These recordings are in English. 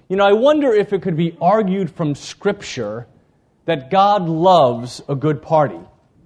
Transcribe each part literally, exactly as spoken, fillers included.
You know, I wonder if it could be argued from Scripture that God loves a good party.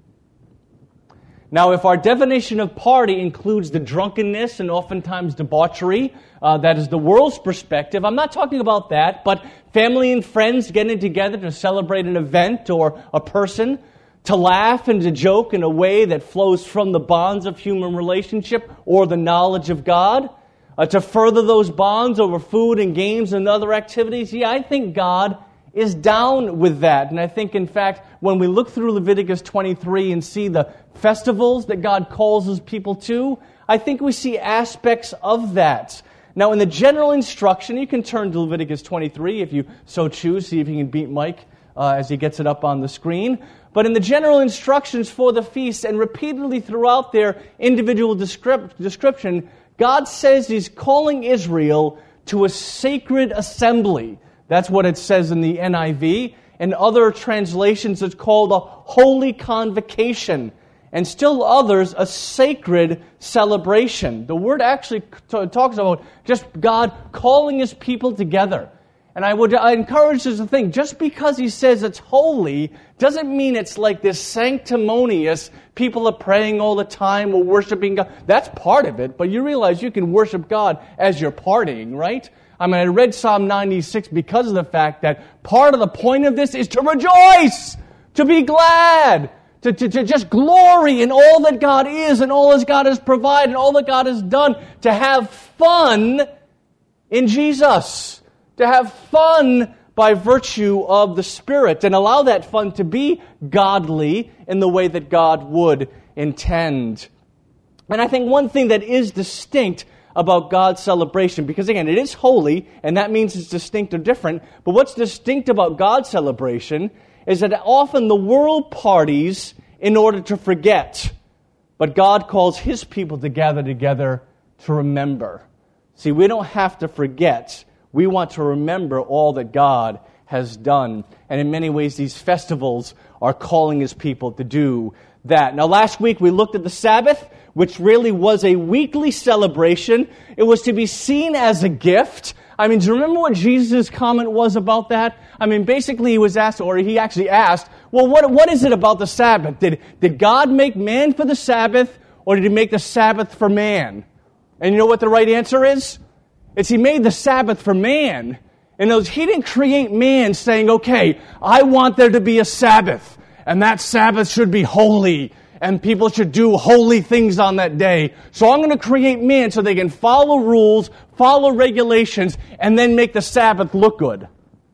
Now, if our definition of party includes the drunkenness and oftentimes debauchery, uh, that is the world's perspective, I'm not talking about that, but family and friends getting together to celebrate an event or a person, to laugh and to joke in a way that flows from the bonds of human relationship or the knowledge of God, uh, to further those bonds over food and games and other activities, yeah, I think God is down with that. And I think, in fact, when we look through Leviticus twenty-three and see the festivals that God calls His people to, I think we see aspects of that. Now, in the general instruction, you can turn to Leviticus twenty-three if you so choose, see if you can beat Mike uh, as he gets it up on the screen. But in the general instructions for the feast, and repeatedly throughout their individual descrip- description, God says He's calling Israel to a sacred assembly. That's what it says in the N I V. In other translations, it's called a holy convocation. And still others, a sacred celebration. The word actually t- talks about just God calling His people together. And I would I encourage us to think, just because He says it's holy, doesn't mean it's like this sanctimonious, people are praying all the time or worshiping God. That's part of it, but you realize you can worship God as you're partying, right? I mean, I read Psalm ninety-six because of the fact that part of the point of this is to rejoice, to be glad, to, to, to just glory in all that God is and all that God has provided and all that God has done, to have fun in Jesus, to have fun by virtue of the Spirit, and allow that fun to be godly in the way that God would intend. And I think one thing that is distinct about God's celebration, because again, it is holy, and that means it's distinct or different, but what's distinct about God's celebration is that often the world parties in order to forget, but God calls His people to gather together to remember. See, we don't have to forget. We want to remember all that God has done. And in many ways, these festivals are calling His people to do that. Now, last week we looked at the Sabbath, which really was a weekly celebration. It was to be seen as a gift. I mean, do you remember what Jesus' comment was about that? I mean, basically he was asked, or he actually asked, well, what what is it about the Sabbath? Did, did God make man for the Sabbath, or did He make the Sabbath for man? And you know what the right answer is? It's He made the Sabbath for man. In other words, He didn't create man saying, okay, I want there to be a Sabbath, and that Sabbath should be holy, and people should do holy things on that day. So I'm going to create man so they can follow rules, follow regulations, and then make the Sabbath look good.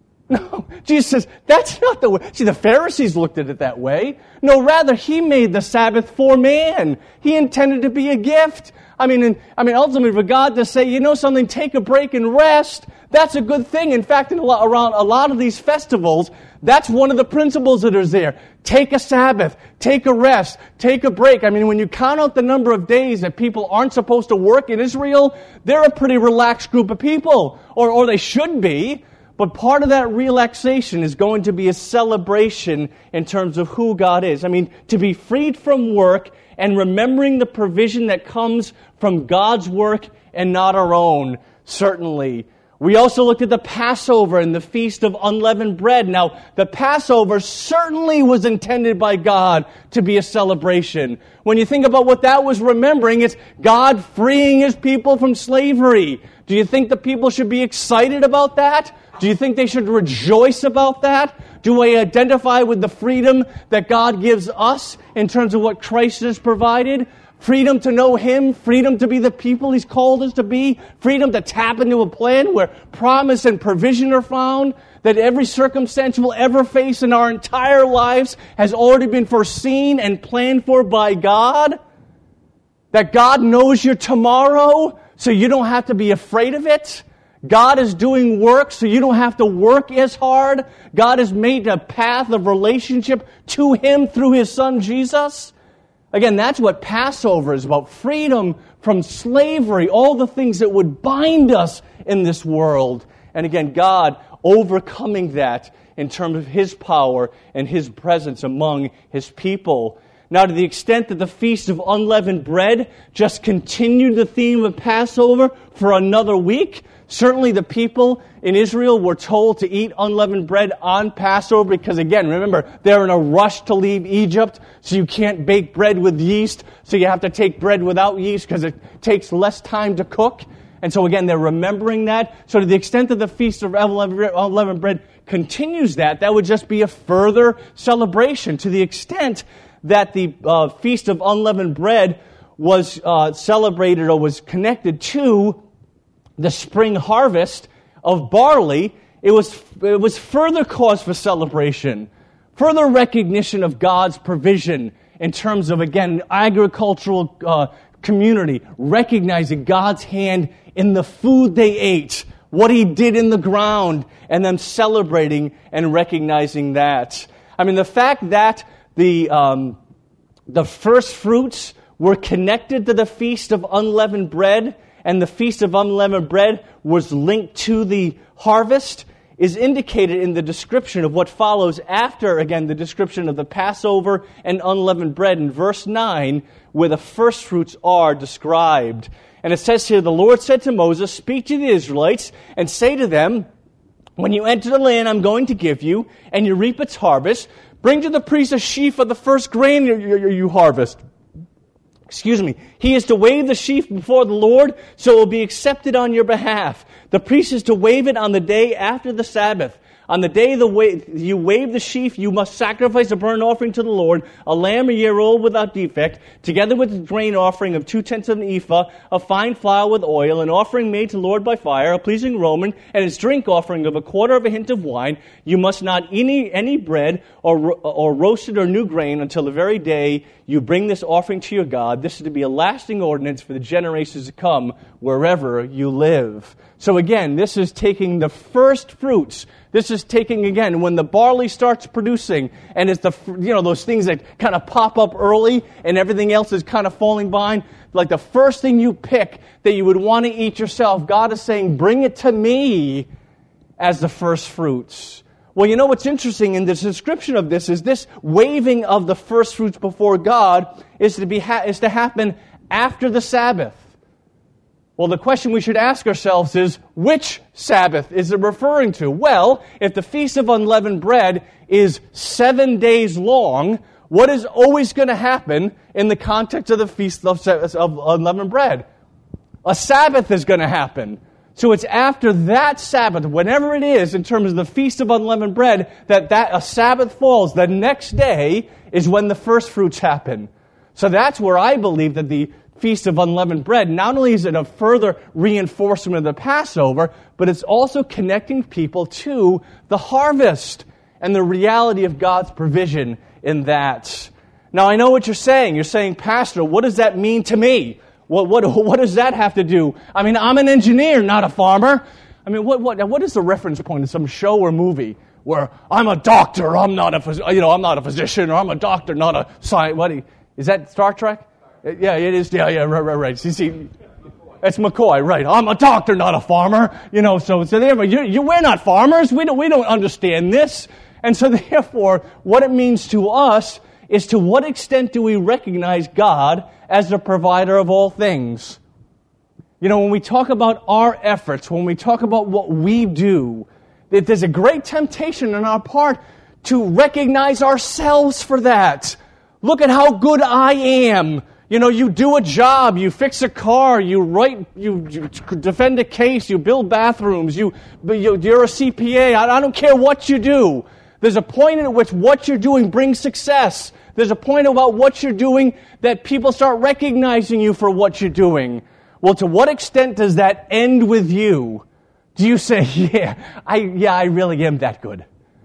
No, Jesus says, that's not the way. See, the Pharisees looked at it that way. No, rather, He made the Sabbath for man. He intended to be a gift. I mean, and, I mean, ultimately, for God to say, you know something, take a break and rest, that's a good thing. In fact, in a lot, around a lot of these festivals, that's one of the principles that is there. Take a Sabbath, take a rest, take a break. I mean, when you count out the number of days that people aren't supposed to work in Israel, they're a pretty relaxed group of people, or, or they should be. But part of that relaxation is going to be a celebration in terms of who God is. I mean, to be freed from work and remembering the provision that comes from God's work and not our own, certainly. We also looked at the Passover and the Feast of Unleavened Bread. Now, the Passover certainly was intended by God to be a celebration. When you think about what that was remembering, it's God freeing His people from slavery. Do you think the people should be excited about that? Do you think they should rejoice about that? Do we identify with the freedom that God gives us in terms of what Christ has provided? Freedom to know Him, freedom to be the people He's called us to be, freedom to tap into a plan where promise and provision are found, that every circumstance we'll ever face in our entire lives has already been foreseen and planned for by God, that God knows your tomorrow, so you don't have to be afraid of it. God is doing work so you don't have to work as hard. God has made a path of relationship to Him through His Son Jesus. Again, that's what Passover is about. Freedom from slavery, all the things that would bind us in this world. And again, God overcoming that in terms of His power and His presence among His people. Now, to the extent that the Feast of Unleavened Bread just continued the theme of Passover for another week, Certainly the people in Israel were told to eat unleavened bread on Passover because, again, remember, they're in a rush to leave Egypt, so you can't bake bread with yeast, so you have to take bread without yeast because it takes less time to cook. And so, again, they're remembering that. So to the extent that the Feast of Unleavened Bread continues that, that would just be a further celebration. To the extent that the uh, Feast of Unleavened Bread was uh, celebrated or was connected to the spring harvest of barley, it was it was further cause for celebration, further recognition of God's provision in terms of, again, agricultural uh, community, recognizing God's hand in the food they ate, what He did in the ground, and them celebrating and recognizing that. I mean, the fact that the um, the first fruits were connected to the Feast of Unleavened Bread, and the Feast of Unleavened Bread was linked to the harvest, is indicated in the description of what follows after, again, the description of the Passover and unleavened bread in verse nine, where the first fruits are described. And it says here, the Lord said to Moses, "Speak to the Israelites and say to them, when you enter the land I'm going to give you, and you reap its harvest, bring to the priest a sheaf of the first grain you, you, you harvest. Excuse me. He is to wave the sheaf before the Lord, so it will be accepted on your behalf. The priest is to wave it on the day after the Sabbath. On the day the wa- you wave the sheaf, you must sacrifice a burnt offering to the Lord, a lamb a year old without defect, together with the grain offering of two-tenths of an ephah, of fine flour with oil, an offering made to the Lord by fire, a pleasing aroma, and its drink offering of a quarter of a hint of wine. You must not eat any, any bread or, or roasted or new grain until the very day you bring this offering to your God. This is to be a lasting ordinance for the generations to come, wherever you live." So again, this is taking the first fruits. This is taking, again, when the barley starts producing, and it's the, you know, those things that kind of pop up early and everything else is kind of falling behind. Like the first thing you pick that you would want to eat yourself, God is saying, bring it to me as the first fruits. Well, you know what's interesting in the description of this is this waving of the first fruits before God is to be ha- is to happen after the Sabbath. Well, the question we should ask ourselves is, which Sabbath is it referring to? Well, if the Feast of Unleavened Bread is seven days long, what is always going to happen in the context of the Feast of, of Unleavened Bread? A Sabbath is going to happen. So it's after that Sabbath, whenever it is, in terms of the Feast of Unleavened Bread, that, that a Sabbath falls. The next day is when the first fruits happen. So that's where I believe that the Feast of Unleavened Bread, not only is it a further reinforcement of the Passover, but it's also connecting people to the harvest and the reality of God's provision in that. Now, I know what you're saying. You're saying, "Pastor, what does that mean to me? What, what, what does that have to do? I mean, I'm an engineer, not a farmer." I mean, what, what, what is the reference point in some show or movie where I'm a doctor, I'm not a, phys- you know, I'm not a physician, or I'm a doctor, not a science? What is that? Star Trek? Yeah, it is. Yeah, yeah, right, right, right. See, see, it's McCoy, right? I'm a doctor, not a farmer. You know, so so therefore, you, you, we're not farmers. We don't we don't understand this. And so therefore, what it means to us is, to what extent do we recognize God as the provider of all things? You know, when we talk about our efforts, when we talk about what we do, that there's a great temptation on our part to recognize ourselves for that. Look at how good I am. You know, you do a job, you fix a car, you write, you, you defend a case, you build bathrooms, you, you're a C P A. I, I don't care what you do. There's a point at which what you're doing brings success. There's a point about what you're doing that people start recognizing you for what you're doing. Well, to what extent does that end with you? Do you say, yeah, I, yeah, I really am that good?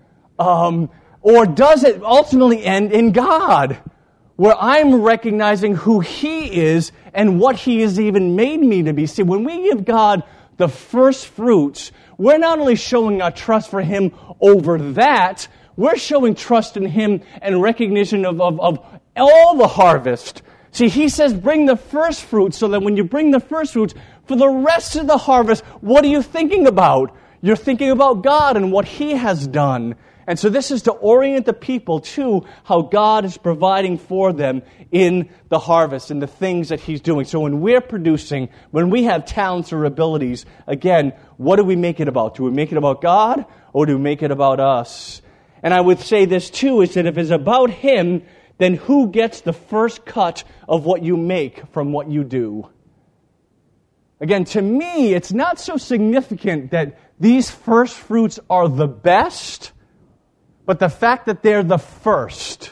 Um, or does it ultimately end in God, where I'm recognizing who He is and what He has even made me to be? See, when we give God the first fruits, we're not only showing our trust for Him over that, we're showing trust in Him and recognition of, of, of all the harvest. See, He says, bring the first fruits, so that when you bring the first fruits, for the rest of the harvest, what are you thinking about? You're thinking about God and what He has done. And so this is to orient the people to how God is providing for them in the harvest and the things that He's doing. So when we're producing, when we have talents or abilities, again, what do we make it about? Do we make it about God or do we make it about us? And I would say this too, is that if it's about Him, then who gets the first cut of what you make from what you do? Again, to me, it's not so significant that these first fruits are the best, but the fact that they're the first.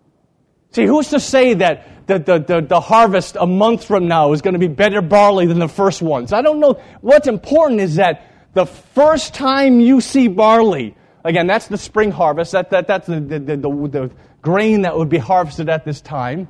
See, who's to say that the, the, the, the harvest a month from now is going to be better barley than the first ones? I don't know. What's important is that the first time you see barley, again, that's the spring harvest, that, that, that's the, the, the, the, the grain that would be harvested at this time.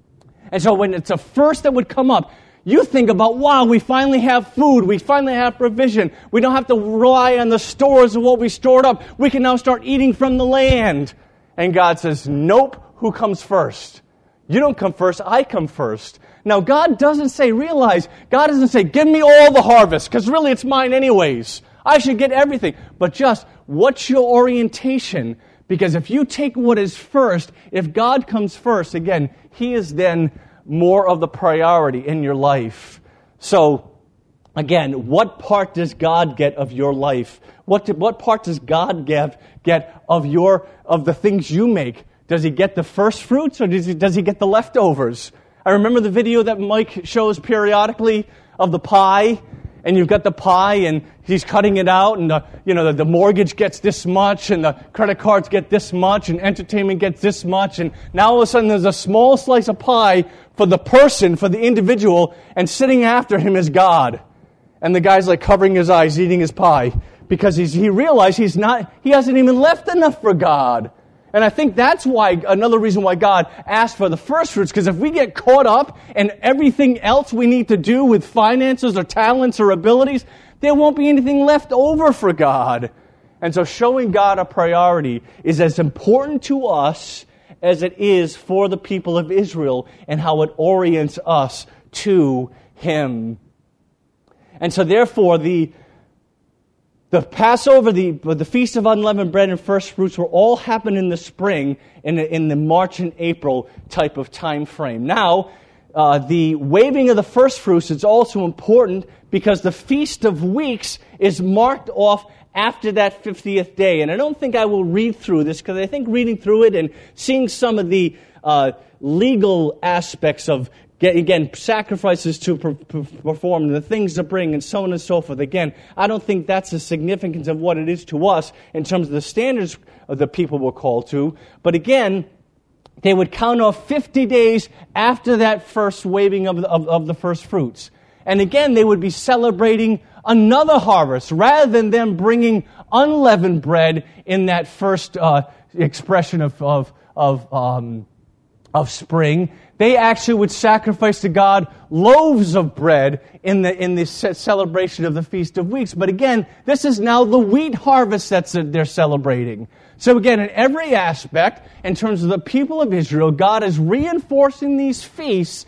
And so when it's the first that would come up, you think about, wow, we finally have food. We finally have provision. We don't have to rely on the stores of what we stored up. We can now start eating from the land. And God says, nope, who comes first? You don't come first, I come first. Now, God doesn't say, realize, God doesn't say, give me all the harvest, because really it's mine anyways. I should get everything. But just, what's your orientation? Because if you take what is first, if God comes first, again, He is then more of the priority in your life. So, again, what part does God get of your life? What do, what part does God get, get of your of the things you make? Does He get the first fruits or does He, does he get the leftovers? I remember the video that Mike shows periodically of the pie, and you've got the pie and he's cutting it out, and the, you know, the, the mortgage gets this much, and the credit cards get this much, and entertainment gets this much, and now all of a sudden there's a small slice of pie for the person, for the individual, and sitting after him is God. And the guy's like covering his eyes, eating his pie, because he's, he realized he's not, he hasn't even left enough for God. And I think that's why, another reason why God asked for the first fruits, because if we get caught up in everything else we need to do with finances or talents or abilities, there won't be anything left over for God. And so showing God a priority is as important to us as it is for the people of Israel, and how it orients us to Him. And so therefore, the The Passover, the, the Feast of Unleavened Bread and First Fruits will all happen in the spring, in the, in the March and April type of time frame. Now, uh, the waving of the first fruits is also important because the Feast of Weeks is marked off after that fiftieth day. And I don't think I will read through this, because I think reading through it and seeing some of the uh, legal aspects of again, sacrifices to perform, and the things to bring, and so on and so forth. Again, I don't think that's the significance of what it is to us in terms of the standards of the people we're called to. But again, they would count off fifty days after that first waving of the, of, of the first fruits. And again, they would be celebrating another harvest, rather than them bringing unleavened bread in that first uh, expression of of of, um, of spring. They actually would sacrifice to God loaves of bread in the in the celebration of the Feast of Weeks. But again, this is now the wheat harvest that they're celebrating. So again, in every aspect, in terms of the people of Israel, God is reinforcing these feasts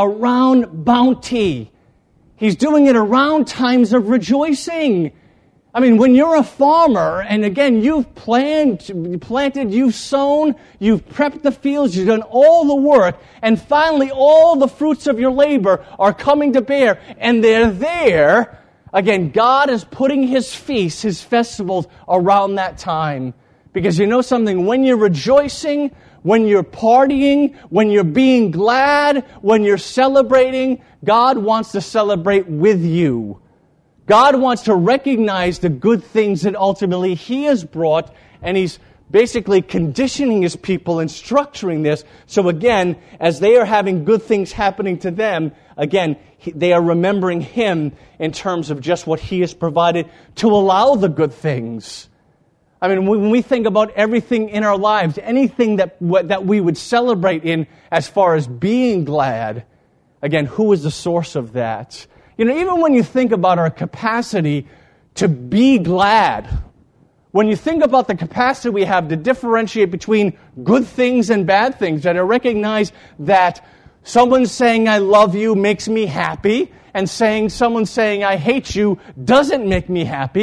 around bounty. He's doing it around times of rejoicing. I mean, when you're a farmer, and again, you've planned, you planted, you've sown, you've prepped the fields, you've done all the work, and finally all the fruits of your labor are coming to bear, and they're there. Again, God is putting His feasts, His festivals around that time. Because you know something, when you're rejoicing, when you're partying, when you're being glad, when you're celebrating, God wants to celebrate with you. God wants to recognize the good things that ultimately He has brought, and He's basically conditioning His people and structuring this. So again, as they are having good things happening to them, again, they are remembering Him in terms of just what He has provided to allow the good things. I mean, when we think about everything in our lives, anything that that we would celebrate in as far as being glad, again, who is the source of that? You know, even when you think about our capacity to be glad, when you think about the capacity we have to differentiate between good things and bad things, and to recognize that someone saying I love you makes me happy, and saying someone saying I hate you doesn't make me happy,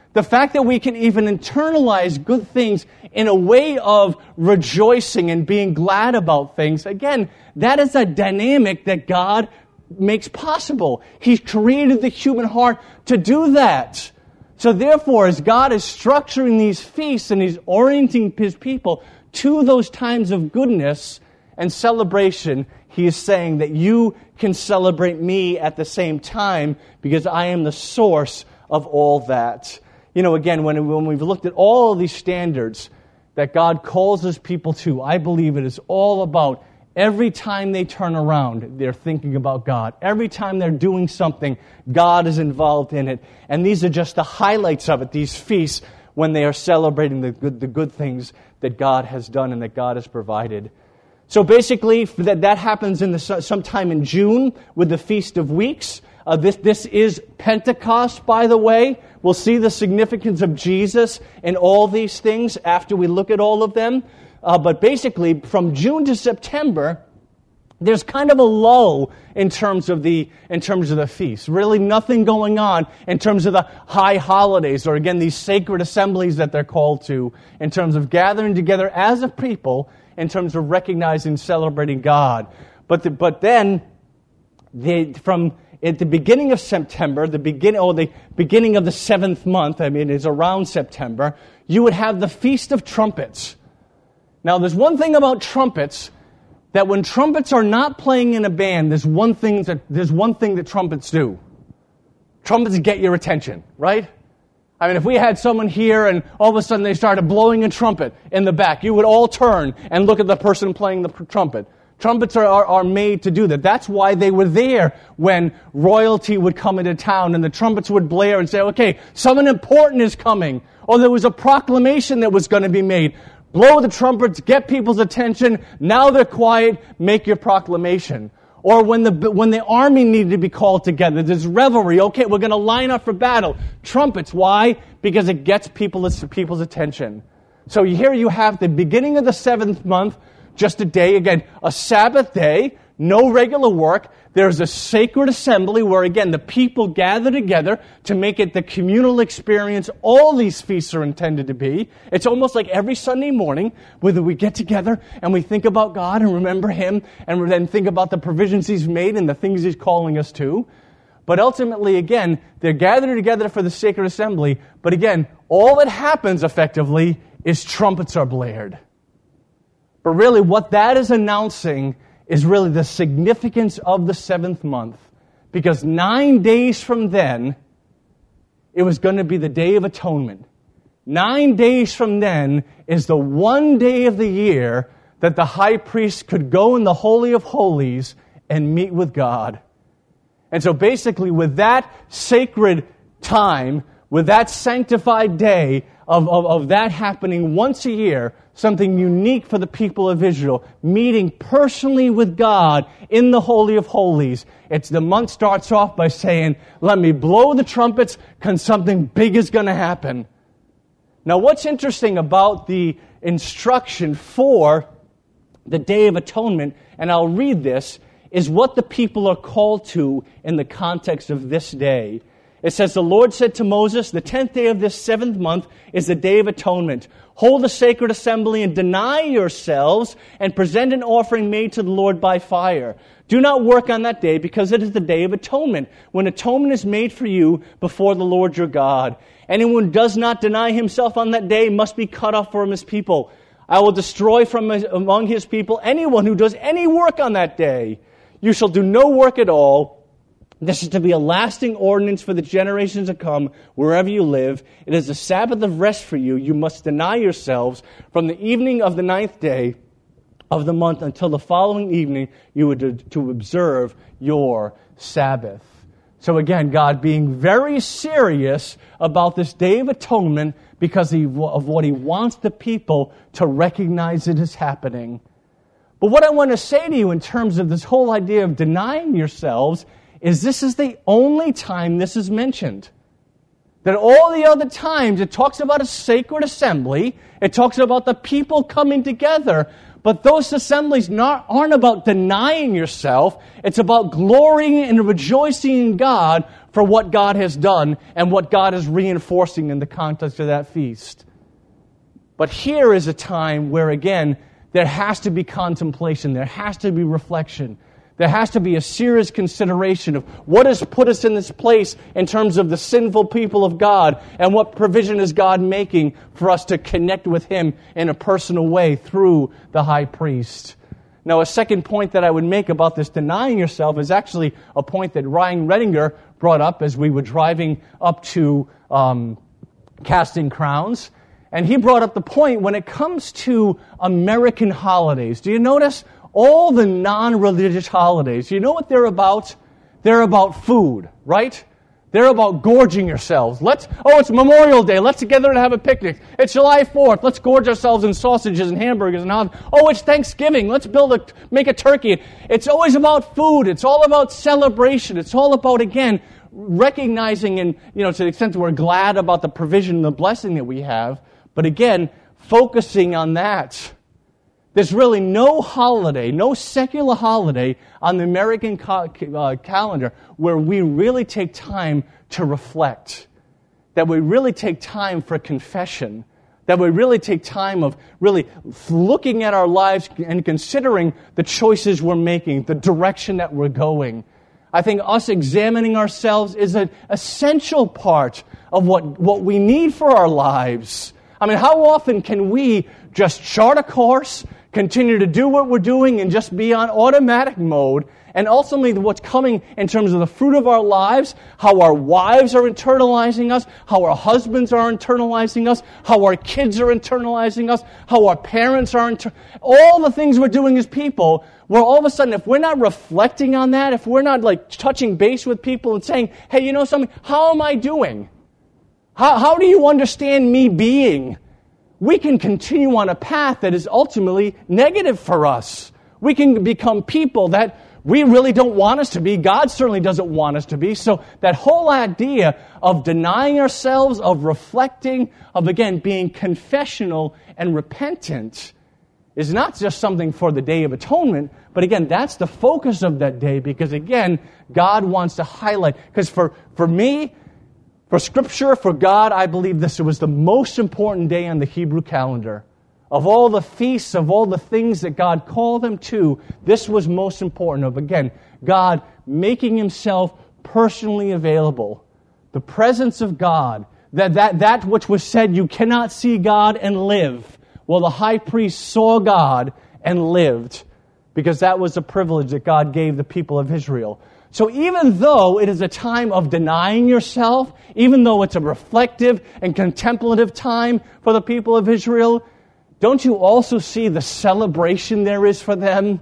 The fact that we can even internalize good things in a way of rejoicing and being glad about things, again, that is a dynamic that God makes possible. He's created the human heart to do that. So therefore, as God is structuring these feasts and He's orienting His people to those times of goodness and celebration, He is saying that you can celebrate me at the same time because I am the source of all that. You know, again, when, when we've looked at all of these standards that God calls His people to, I believe it is all about every time they turn around, they're thinking about God. Every time they're doing something, God is involved in it. And these are just the highlights of it, these feasts, when they are celebrating the good, the good things that God has done and that God has provided. So basically, that, that happens in the, sometime in June with the Feast of Weeks. Uh, this, this is Pentecost, by the way. We'll see the significance of Jesus in all these things after we look at all of them. Uh, but basically, from June to September, there's kind of a lull in terms of the in terms of the feast. Really nothing going on in terms of the high holidays, or again, these sacred assemblies that they're called to, in terms of gathering together as a people, in terms of recognizing and celebrating God. But the, but then, they, from at the beginning of September, the beginning or the beginning of the seventh month, I mean, it's around September, you would have the Feast of Trumpets. Now, there's one thing about trumpets, that when trumpets are not playing in a band, there's one thing that there's one thing that trumpets do. Trumpets get your attention, right? I mean, if we had someone here and all of a sudden they started blowing a trumpet in the back, you would all turn and look at the person playing the trumpet. Trumpets are, are, are made to do that. That's why they were there when royalty would come into town and the trumpets would blare and say, okay, someone important is coming. Or there was a proclamation that was going to be made. Blow the trumpets, get people's attention. Now they're quiet, make your proclamation. Or when the when the army needed to be called together, there's revelry. Okay, we're going to line up for battle. Trumpets, why? Because it gets people's, people's attention. So here you have the beginning of the seventh month, just a day, again, a Sabbath day, no regular work. There's a sacred assembly where, again, the people gather together to make it the communal experience all these feasts are intended to be. It's almost like every Sunday morning, whether we get together and we think about God and remember Him and then think about the provisions He's made and the things He's calling us to. But ultimately, again, they're gathered together for the sacred assembly. But again, all that happens effectively is trumpets are blared. But really what that is announcing is really the significance of the seventh month. Because nine days from then, it was going to be the Day of Atonement. Nine days from then is the one day of the year that the high priest could go in the Holy of Holies and meet with God. And so basically with that sacred time, with that sanctified day of, of, of that happening once a year, something unique for the people of Israel, meeting personally with God in the Holy of Holies. It's the month starts off by saying, let me blow the trumpets because something big is going to happen. Now what's interesting about the instruction for the Day of Atonement, and I'll read this, is what the people are called to in the context of this day. It says, the Lord said to Moses, the tenth day of this seventh month is the Day of Atonement. Hold a sacred assembly and deny yourselves and present an offering made to the Lord by fire. Do not work on that day because it is the Day of Atonement, when atonement is made for you before the Lord your God. Anyone who does not deny himself on that day must be cut off from his people. I will destroy from among his people anyone who does any work on that day. You shall do no work at all. This is to be a lasting ordinance for the generations to come, wherever you live. It is a Sabbath of rest for you. You must deny yourselves from the evening of the ninth day of the month until the following evening you would to, to observe your Sabbath. So again, God being very serious about this Day of Atonement because he, of what He wants the people to recognize it is happening. But what I want to say to you in terms of this whole idea of denying yourselves is this is the only time this is mentioned. That all the other times it talks about a sacred assembly, it talks about the people coming together, but those assemblies not, aren't about denying yourself, it's about glorying and rejoicing in God for what God has done and what God is reinforcing in the context of that feast. But here is a time where, again, there has to be contemplation. There has to be reflection. There has to be a serious consideration of what has put us in this place in terms of the sinful people of God, and what provision is God making for us to connect with Him in a personal way through the high priest. Now, a second point that I would make about this denying yourself is actually a point that Ryan Redinger brought up as we were driving up to um, Casting Crowns. And he brought up the point when it comes to American holidays. Do you notice all the non-religious holidays? You know what they're about? They're about food, right? They're about gorging yourselves. Let's, oh, it's Memorial Day. Let's get together and have a picnic. It's July fourth. Let's gorge ourselves in sausages and hamburgers and hot. Oh, it's Thanksgiving. Let's build a, make a turkey. It's always about food. It's all about celebration. It's all about, again, recognizing and, you know, to the extent that we're glad about the provision and the blessing that we have. But again, focusing on that. There's really no holiday, no secular holiday on the American ca- uh, calendar where we really take time to reflect, that we really take time for confession, that we really take time of really looking at our lives and considering the choices we're making, the direction that we're going. I think us examining ourselves is an essential part of what, what we need for our lives. I mean, how often can we just chart a course, continue to do what we're doing, and just be on automatic mode, and ultimately what's coming in terms of the fruit of our lives, how our wives are internalizing us, how our husbands are internalizing us, how our kids are internalizing us, how our parents are, inter- all the things we're doing as people, where all of a sudden, if we're not reflecting on that, if we're not like touching base with people and saying, hey, you know something, how am I doing? How, how do you understand me being? We can continue on a path that is ultimately negative for us. We can become people that we really don't want us to be. God certainly doesn't want us to be. So that whole idea of denying ourselves, of reflecting, of again being confessional and repentant is not just something for the Day of Atonement, but again, that's the focus of that day, because again, God wants to highlight. Because for, for me, for Scripture, for God, I believe this was the most important day on the Hebrew calendar. Of all the feasts, of all the things that God called them to, this was most important of, again, God making Himself personally available. The presence of God, that, that, that which was said, you cannot see God and live. Well, the high priest saw God and lived, because that was a privilege that God gave the people of Israel. So even though it is a time of denying yourself, even though it's a reflective and contemplative time for the people of Israel, don't you also see the celebration there is for them?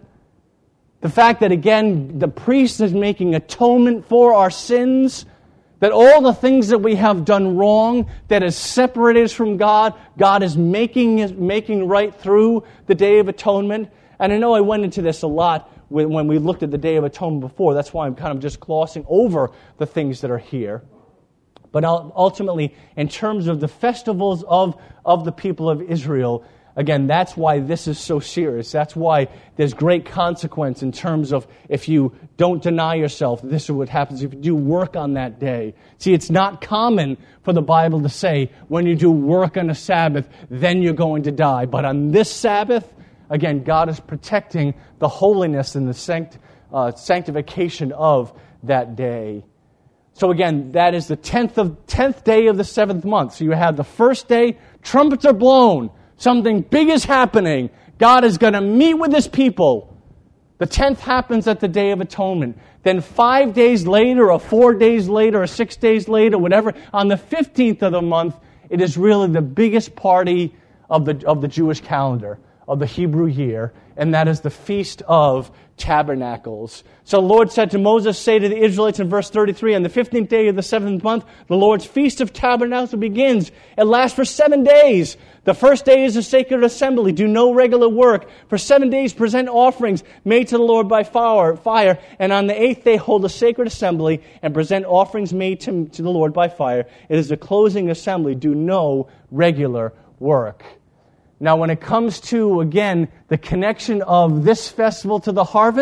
The fact that, again, the priest is making atonement for our sins, that all the things that we have done wrong, that has separated us from God, God is making, making right through the Day of Atonement. And I know I went into this a lot when we looked at the Day of Atonement before. That's why I'm kind of just glossing over the things that are here. But ultimately, in terms of the festivals of, of the people of Israel, again, that's why this is so serious. That's why there's great consequence in terms of if you don't deny yourself, this is what happens if you do work on that day. See, it's not common for the Bible to say, when you do work on a Sabbath, then you're going to die. But on this Sabbath, again, God is protecting the holiness and the sanct, uh, sanctification of that day. So again, that is the tenth of tenth day of the seventh month. So you have the first day, trumpets are blown. Something big is happening. God is going to meet with His people. The tenth happens at the Day of Atonement. Then five days later, or four days later, or six days later, whatever, on the fifteenth of the month, it is really the biggest party of the of the Jewish calendar, of the Hebrew year, and that is the Feast of Tabernacles. So the Lord said to Moses, say to the Israelites in verse thirty-three, on the fifteenth day of the seventh month, the Lord's Feast of Tabernacles begins. It lasts for seven days. The first day is a sacred assembly. Do no regular work. For seven days present offerings made to the Lord by fire. And on the eighth day hold a sacred assembly and present offerings made to, to the Lord by fire. It is a closing assembly. Do no regular work. Now, when it comes to, again, the connection of this festival to the harvest,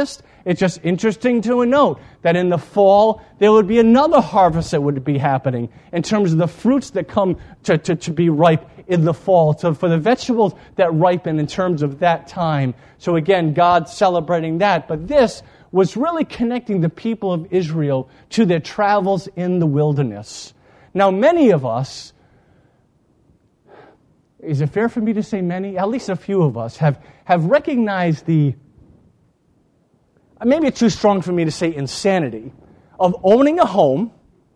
It's just interesting to note that in the fall, there would be another harvest that would be happening in terms of the fruits that come to, to, to be ripe in the fall, so for the vegetables that ripen in terms of that time. So again, God celebrating that. But this was really connecting the people of Israel to their travels in the wilderness. Now, many of us, is it fair for me to say many? At least a few of us have, have recognized the, maybe it's too strong for me to say insanity, of owning a home,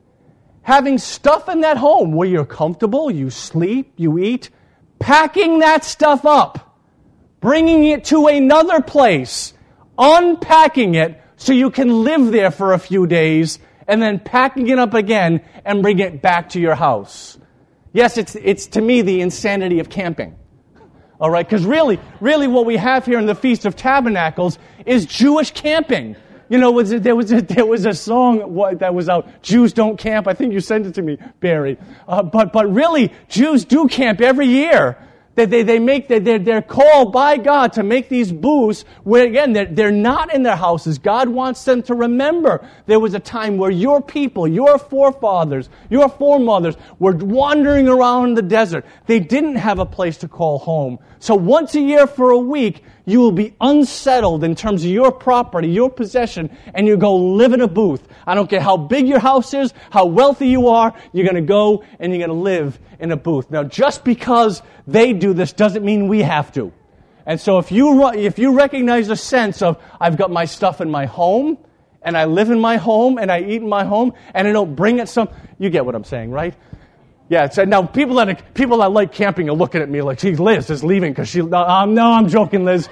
having stuff in that home where you're comfortable, you sleep, you eat, packing that stuff up, bringing it to another place, unpacking it so you can live there for a few days, and then packing it up again and bring it back to your house. Yes, it's it's to me the insanity of camping. All right, because really, really what we have here in the Feast of Tabernacles is Jewish camping. You know, was it, there was a, there was a song that was out, Jews Don't Camp. I think you sent it to me, Barry. Uh, but but really, Jews do camp every year. They they, they make they they're, they're called by God to make these booths where again they're they're not in their houses. God wants them to remember there was a time where your people, your forefathers, your foremothers were wandering around the desert. They didn't have a place to call home. So once a year for a week, you will be unsettled in terms of your property, your possession, and you go live in a booth. I don't care how big your house is, how wealthy you are, you're going to go and you're going to live in a booth. Now, just because they do this doesn't mean we have to. And so if you if you recognize a sense of, I've got my stuff in my home, and I live in my home, and I eat in my home, and I don't bring it some, you get what I'm saying, right? Yeah, so now people that people that like camping are looking at me like, geez, Liz is leaving because she. Uh, no, I'm joking, Liz.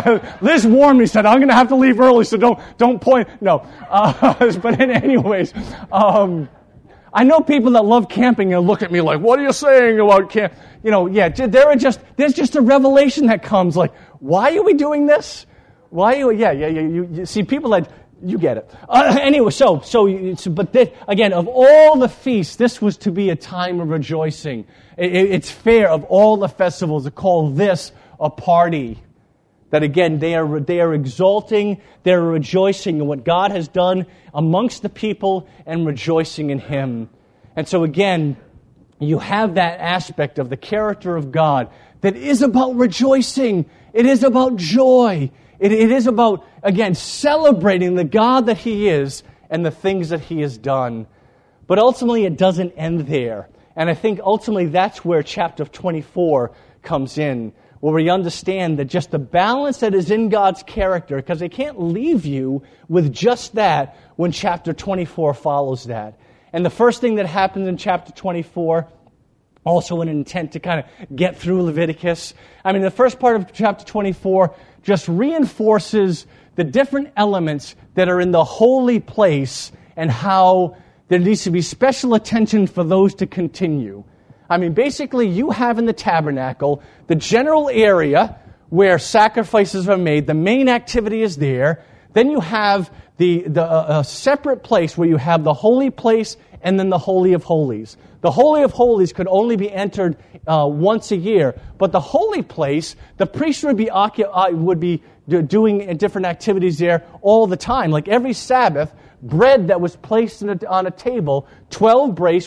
Liz warned me, said I'm going to have to leave early, so don't don't point. No, uh, but anyways, um, I know people that love camping and look at me like, what are you saying about camp? You know, yeah, there are just there's just a revelation that comes like, why are we doing this? Why are you? Yeah, yeah, yeah. You, you see people that. You get it. Uh, anyway, so, so, but this, again, of all the feasts, this was to be a time of rejoicing. It, it, it's fair of all the festivals to call this a party. That again, they are, they are exalting, they're rejoicing in what God has done amongst the people and rejoicing in Him. And so again, you have that aspect of the character of God that is about rejoicing. It is about joy. It, it is about, again, celebrating the God that He is and the things that He has done. But ultimately, it doesn't end there. And I think ultimately that's where chapter twenty-four comes in, where we understand that just the balance that is in God's character, because they can't leave you with just that when chapter twenty-four follows that. And the first thing that happens in chapter twenty-four, also an intent to kind of get through Leviticus. I mean, the first part of chapter twenty-four just reinforces the different elements that are in the holy place and how there needs to be special attention for those to continue. I mean, basically, you have in the tabernacle the general area where sacrifices are made. The main activity is there. Then you have the, the uh, a separate place where you have the holy place and then the Holy of Holies. The Holy of Holies could only be entered uh, once a year, but the holy place, the priest would be occu- uh, would be do- doing different activities there all the time. Like every Sabbath, bread that was placed in a, on a table, twelve brace,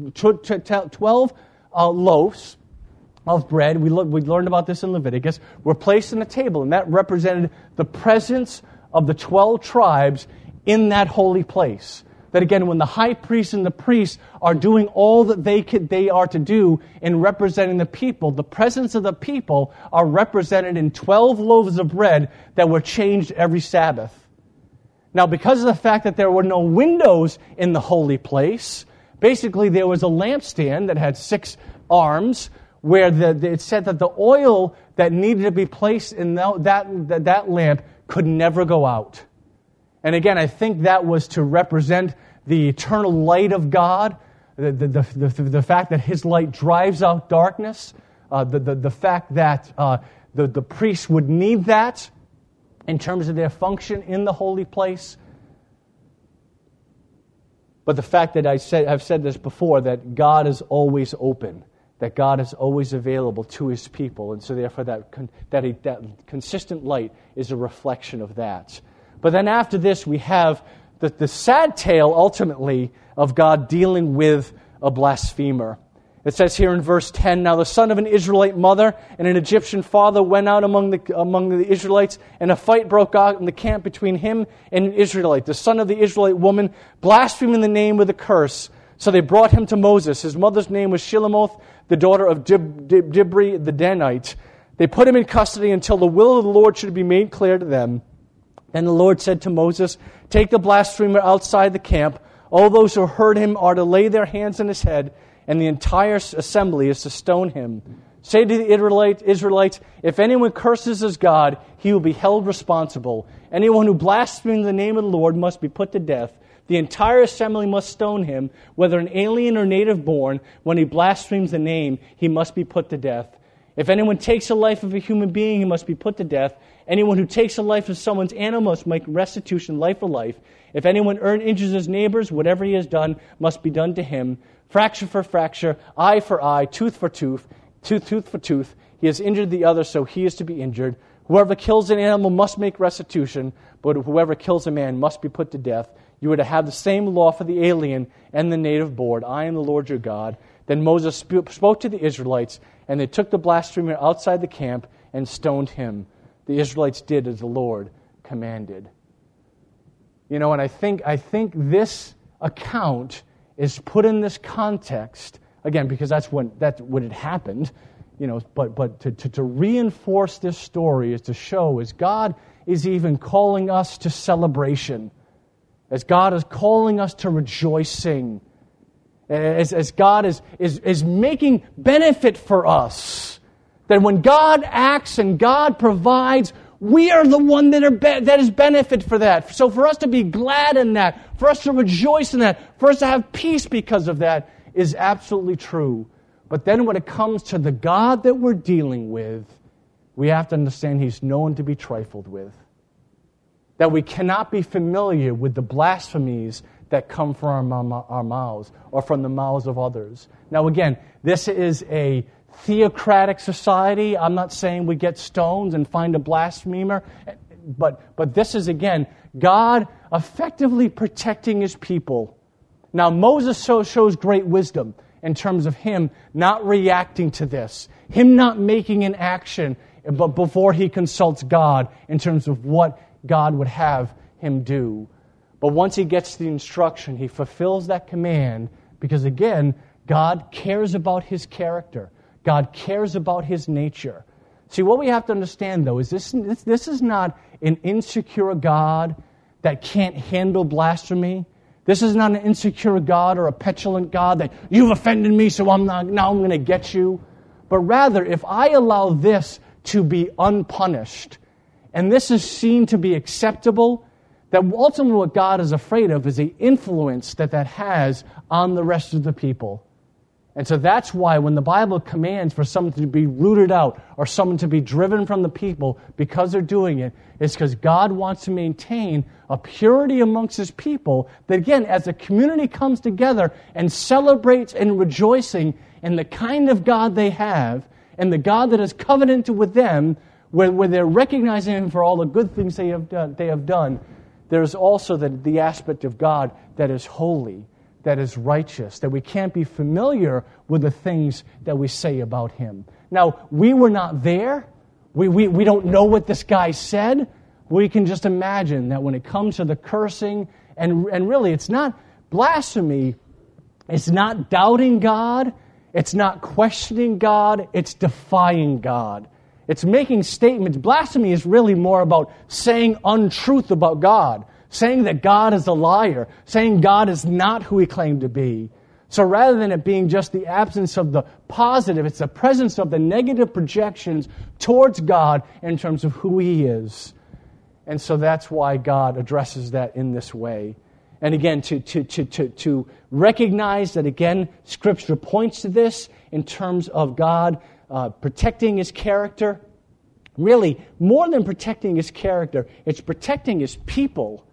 twelve uh, loaves of bread. We lo- we learned about this in Leviticus. Were placed on a table, and that represented the presence of the twelve tribes in that holy place. That again, when the high priest and the priests are doing all that they could, they are to do in representing the people, the presence of the people are represented in twelve loaves of bread that were changed every Sabbath. Now, because of the fact that there were no windows in the holy place, basically there was a lampstand that had six arms where the, the, it said that the oil that needed to be placed in that, that, that lamp could never go out. And again, I think that was to represent the eternal light of God, the, the, the, the, the fact that His light drives out darkness, uh, the, the, the fact that uh, the, the priests would need that in terms of their function in the holy place. But the fact that I said, I've said this before, that God is always open, that God is always available to His people, and so therefore that, that, that consistent light is a reflection of that. But then after this, we have the, the sad tale, ultimately, of God dealing with a blasphemer. It says here in verse ten, "Now the son of an Israelite mother and an Egyptian father went out among the among the Israelites, and a fight broke out in the camp between him and an Israelite. The son of the Israelite woman blaspheming the name with a curse. So they brought him to Moses. His mother's name was Shilemoth, the daughter of Dib, Dib, Dibri the Danite. They put him in custody until the will of the Lord should be made clear to them. Then the Lord said to Moses, 'Take the blasphemer outside the camp. All those who heard him are to lay their hands on his head, and the entire assembly is to stone him. Say to the Israelites, if anyone curses his God, he will be held responsible. Anyone who blasphemes the name of the Lord must be put to death. The entire assembly must stone him, whether an alien or native born. When he blasphemes the name, he must be put to death. If anyone takes the life of a human being, he must be put to death. Anyone who takes the life of someone's animal must make restitution life for life. If anyone injures his neighbors, whatever he has done must be done to him. Fracture for fracture, eye for eye, tooth for tooth, tooth, tooth for tooth. He has injured the other, so he is to be injured. Whoever kills an animal must make restitution, but whoever kills a man must be put to death. You are to have the same law for the alien and the native born. I am the Lord your God.' Then Moses spoke to the Israelites, and they took the blasphemer outside the camp and stoned him. The Israelites did as the Lord commanded." You know, and I think I think this account is put in this context, again, because that's what that's what had happened, you know, but but to, to, to reinforce this story is to show as God is even calling us to celebration, as God is calling us to rejoicing, as, as God is, is, is making benefit for us, that when God acts and God provides, we are the one that are be- that is benefit for that. So for us to be glad in that, for us to rejoice in that, for us to have peace because of that is absolutely true. But then when it comes to the God that we're dealing with, we have to understand He's known to be trifled with. That we cannot be familiar with the blasphemies that come from our, our mouths or from the mouths of others. Now again, this is a theocratic society. I'm not saying we get stones and find a blasphemer, but, but this is, again, God effectively protecting His people. Now, Moses so shows great wisdom in terms of him not reacting to this, him not making an action but before he consults God in terms of what God would have him do. But once he gets the instruction, he fulfills that command because, again, God cares about His character. God cares about His nature. See, what we have to understand, though, is this, this, this is not an insecure God that can't handle blasphemy. This is not an insecure God or a petulant God that you've offended me, so I'm not, now I'm going to get you. But rather, if I allow this to be unpunished, and this is seen to be acceptable, that ultimately what God is afraid of is the influence that that has on the rest of the people. And so that's why when the Bible commands for someone to be rooted out or someone to be driven from the people because they're doing it, it's because God wants to maintain a purity amongst His people that, again, as the community comes together and celebrates and rejoicing in the kind of God they have and the God that is covenanted with them, where, where they're recognizing Him for all the good things they have done, they have done, there's also the, the aspect of God that is holy, that is righteous, that we can't be familiar with the things that we say about Him. Now, we were not there. We, we, we don't know what this guy said. We can just imagine that when it comes to the cursing, and, and really it's not blasphemy, it's not doubting God, it's not questioning God, it's defying God. It's making statements. Blasphemy is really more about saying untruth about God, saying that God is a liar, saying God is not who He claimed to be. So rather than it being just the absence of the positive, it's the presence of the negative projections towards God in terms of who He is. And so that's why God addresses that in this way. And again, to, to, to, to, to recognize that, again, Scripture points to this in terms of God uh, protecting His character. Really, more than protecting His character, it's protecting His people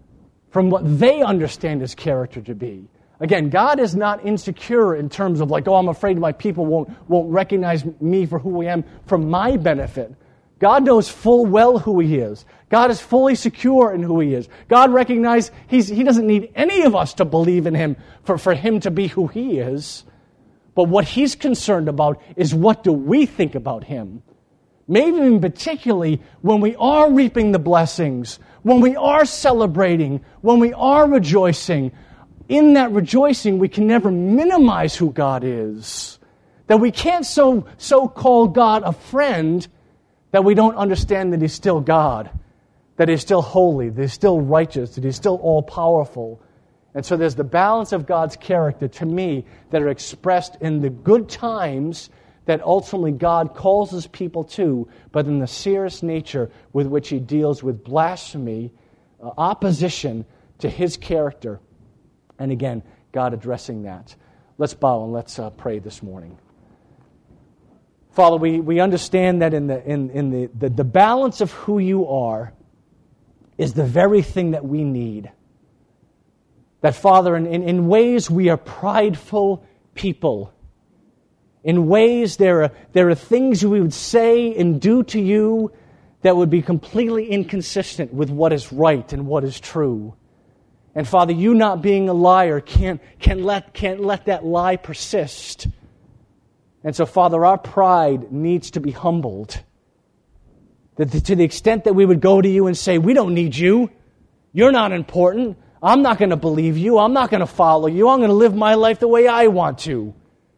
from what they understand His character to be. Again, God is not insecure in terms of like, oh, I'm afraid my people won't, won't recognize me for who I am for my benefit. God knows full well who He is. God is fully secure in who He is. God recognizes he's, He doesn't need any of us to believe in Him for, for Him to be who He is. But what He's concerned about is what do we think about Him. Maybe even particularly when we are reaping the blessings, when we are celebrating, when we are rejoicing. In that rejoicing, we can never minimize who God is. That we can't so, so call God a friend that we don't understand that He's still God, that He's still holy, that He's still righteous, that He's still all-powerful. And so there's the balance of God's character, to me, that are expressed in the good times that ultimately God calls His people to, but in the serious nature with which He deals with blasphemy, uh, opposition to His character. And again, God addressing that. Let's bow and let's uh, pray this morning. Father, we, we understand that in the in, in the, the, the balance of who You are is the very thing that we need. That, Father, in, in, in ways we are prideful people. In ways there are, there are things we would say and do to You that would be completely inconsistent with what is right and what is true. And Father, You not being a liar can't, can't, let, can't let that lie persist. And so, Father, our pride needs to be humbled. That to the extent that we would go to You and say, we don't need You. You're not important. I'm not going to believe You. I'm not going to follow You. I'm going to live my life the way I want to.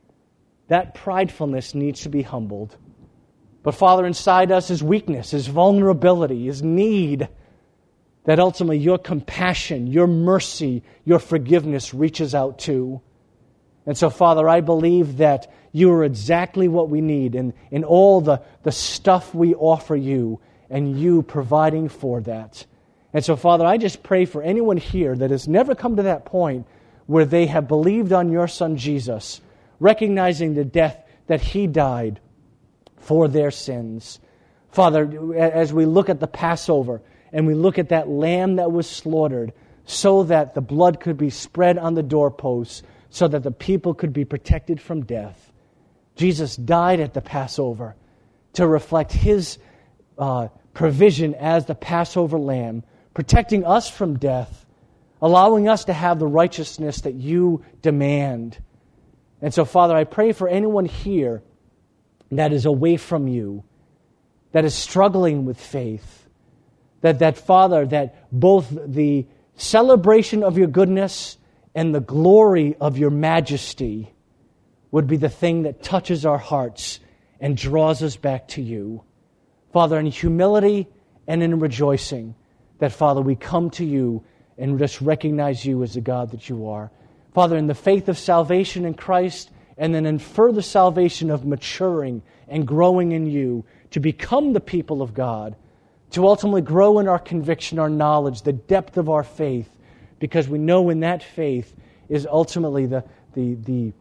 That pridefulness needs to be humbled. But Father, inside us is weakness, is vulnerability, is need. That ultimately Your compassion, Your mercy, Your forgiveness reaches out to. And so, Father, I believe that You are exactly what we need in, in all the, the stuff we offer You, and You providing for that. And so, Father, I just pray for anyone here that has never come to that point where they have believed on Your Son Jesus, recognizing the death that He died for their sins. Father, as we look at the Passover and we look at that lamb that was slaughtered so that the blood could be spread on the doorposts, so that the people could be protected from death. Jesus died at the Passover to reflect His uh, provision as the Passover lamb, protecting us from death, allowing us to have the righteousness that You demand. And so, Father, I pray for anyone here that is away from You, that is struggling with faith, that, that Father, that both the celebration of Your goodness and the glory of Your majesty would be the thing that touches our hearts and draws us back to You. Father, in humility and in rejoicing, that, Father, we come to You and just recognize You as the God that You are. Father, in the faith of salvation in Christ, and then in further salvation of maturing and growing in You, to become the people of God, to ultimately grow in our conviction, our knowledge, the depth of our faith, because we know in that faith is ultimately the, the, the,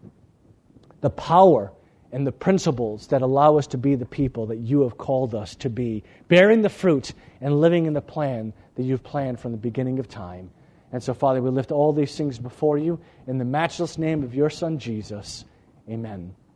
the power and the principles that allow us to be the people that You have called us to be, bearing the fruit and living in the plan that You've planned from the beginning of time. And so, Father, we lift all these things before You in the matchless name of Your Son, Jesus. Amen.